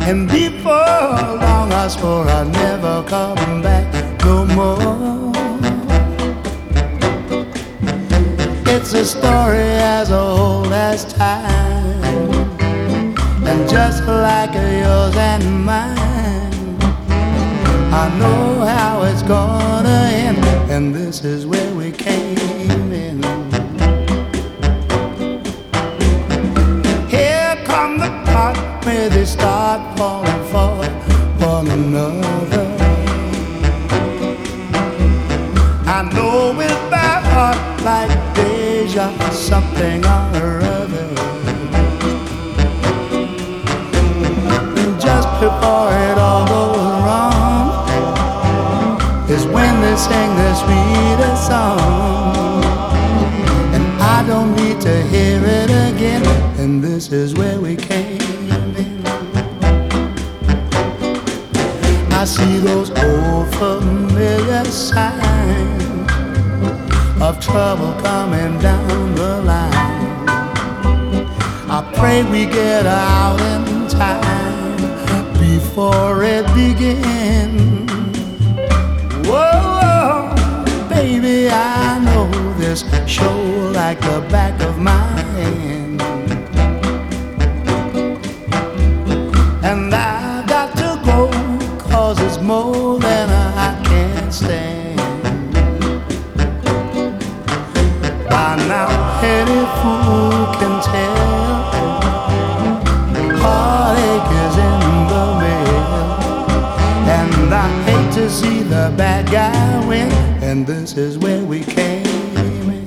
And before long I swore I'd never come back no more. It's a story as old as time, and just like yours and mine, I know how it's gonna end, and this is where we came in. Here come the part where they start falling for one another. I know it by heart like deja, something or other. And just before it all goes wrong is when they sing the sweetest song, and I don't need to hear it again, and this is where we came in. I see those old familiar signs of trouble coming down the line. I pray we get out in time before it begins. Whoa, baby, I know this show like the back of my hand, and I've got to go, 'cause it's more than I can stand. By now any fool can tell heartache is in the mail, and I hate to see the bad guy win, and this is where we came in.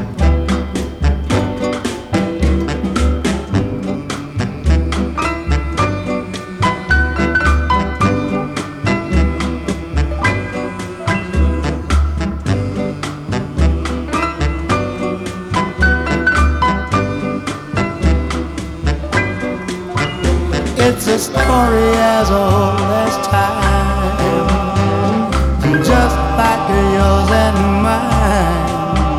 It's a story as old as time, and just like yours and mine,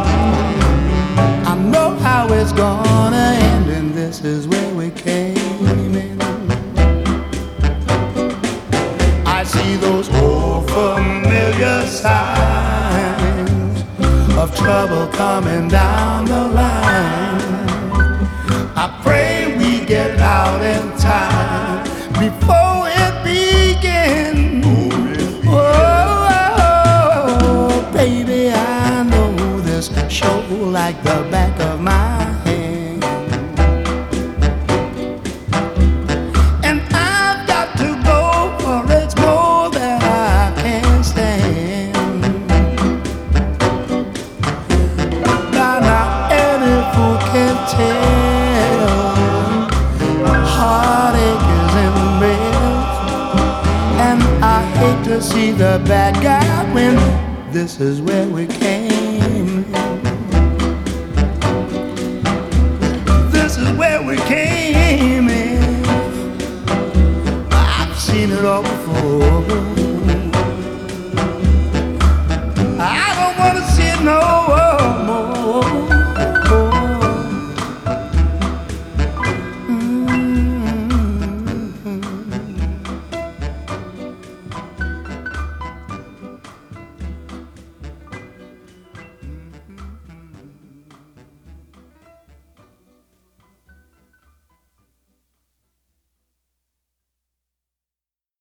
I know how it's gonna end, and this is where we came in. I see those old familiar signs of trouble coming down the line. I pray we get out in time before it begins. Oh, baby, I know this show like the back of my hand, and I've got to go, for it's more than I can stand. By now any fool can tell heartache is in the mail, and I hate to see the bad guy win. This is where we came in. This is where we came in. I've seen it all before. I don't want to see it no